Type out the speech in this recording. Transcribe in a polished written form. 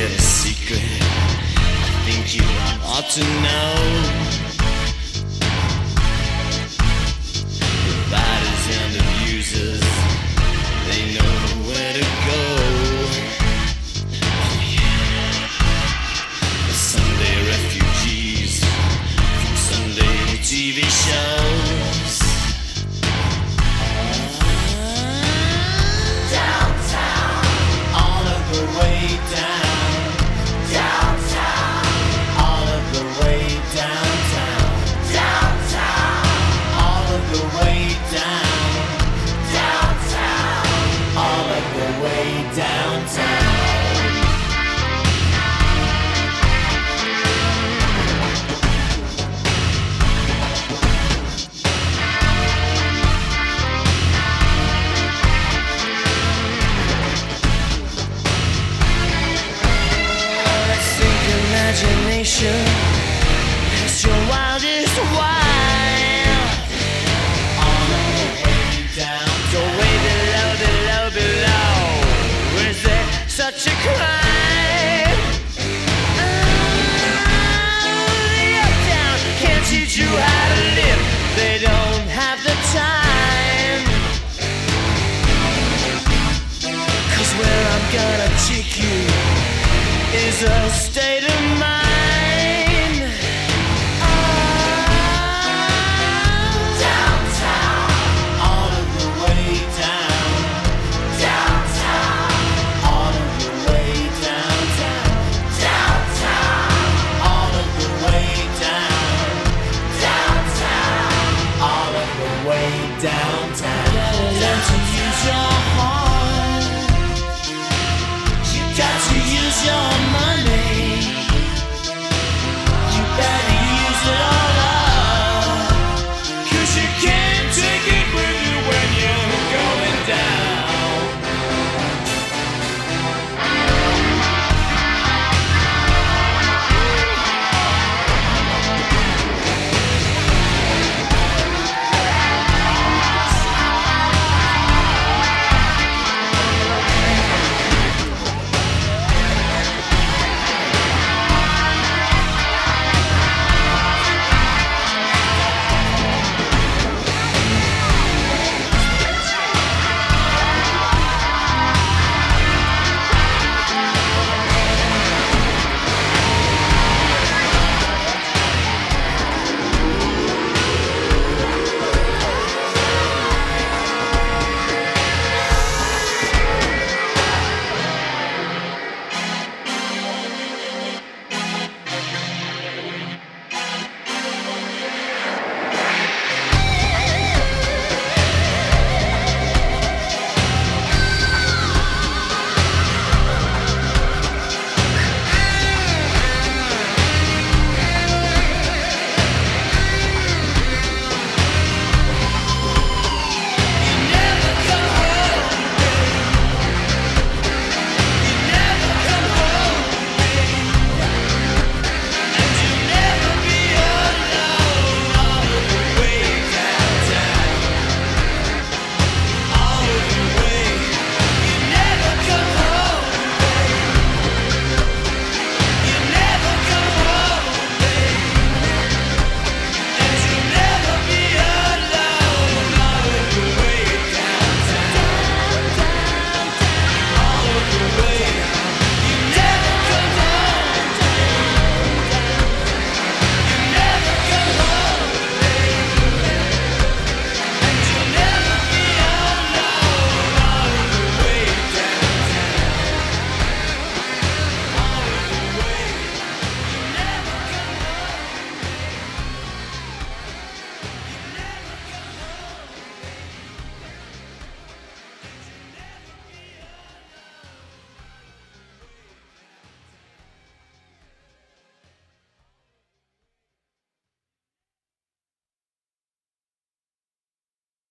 little secret I think you ought to know. Providers and abusers, they know where to go. Oh yeah. The Sunday refugees from Sunday TV shows. Downtown, All of the way down. downtown, All of the way downtown. downtown, All of the way down. downtown. All of the way downtown. Let's think imagination past your wildest wild. On the way down, so way below, below, below. Is there such a crime? The uptown can't teach you how to live. They don't have the time. 'Cause where I'm gonna take you is a step